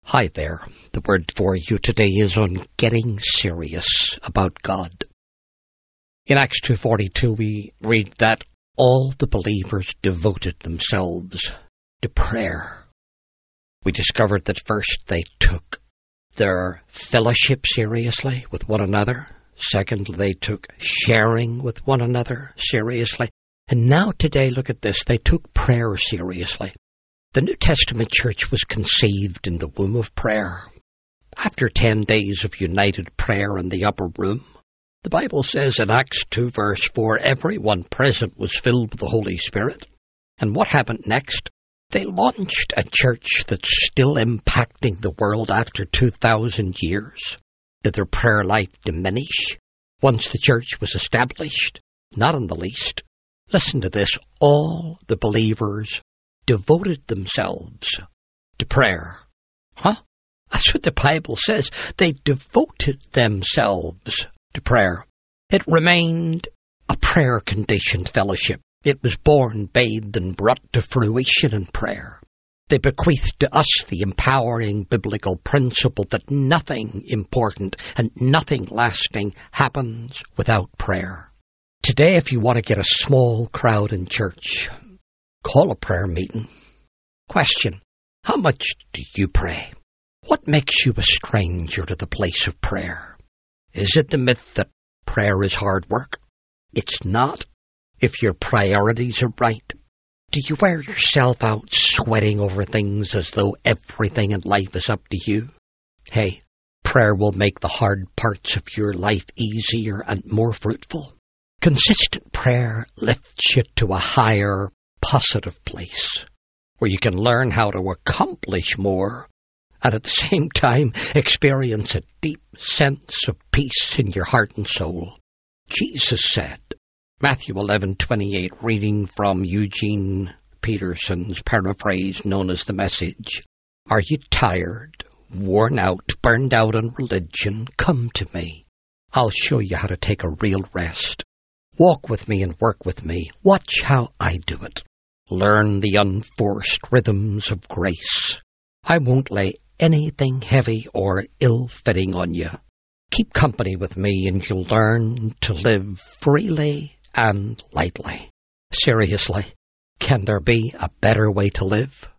Hi there. The word for you today is on getting serious about God. In Acts 2:42 we read that all the believers devoted themselves to prayer. We discovered that first they took their fellowship seriously with one another. Second, they took sharing with one another seriously. And now today, look at this, they took prayer seriously. The New Testament church was conceived in the womb of prayer. After 10 days of united prayer in the upper room, the Bible says in Acts 2 verse 4, everyone present was filled with the Holy Spirit. And what happened next? They launched a church that's still impacting the world after 2,000 years. Did their prayer life diminish once the church was established? Not in the least. Listen to this, all the believers devoted themselves to prayer. That's what the Bible says. They devoted themselves to prayer. It remained a prayer-conditioned fellowship. It was born, bathed, and brought to fruition in prayer. They bequeathed to us the empowering biblical principle that nothing important and nothing lasting happens without prayer. Today, if you want to get a small crowd in church, call a prayer meeting. Question, how much do you pray? What makes you a stranger to the place of prayer? Is it the myth that prayer is hard work? It's not. If your priorities are right, do you wear yourself out sweating over things as though everything in life is up to you? Hey, prayer will make the hard parts of your life easier and more fruitful. Consistent prayer lifts you to a higher, positive place where you can learn how to accomplish more and at the same time experience a deep sense of peace in your heart and soul. Jesus said, Matthew 11:28, reading from Eugene Peterson's paraphrase known as The Message, are you tired, worn out, burned out on religion? Come to me. I'll show you how to take a real rest. Walk with me and work with me. Watch how I do it. Learn the unforced rhythms of grace. I won't lay anything heavy or ill-fitting on you. Keep company with me and you'll learn to live freely and lightly. Seriously, can there be a better way to live?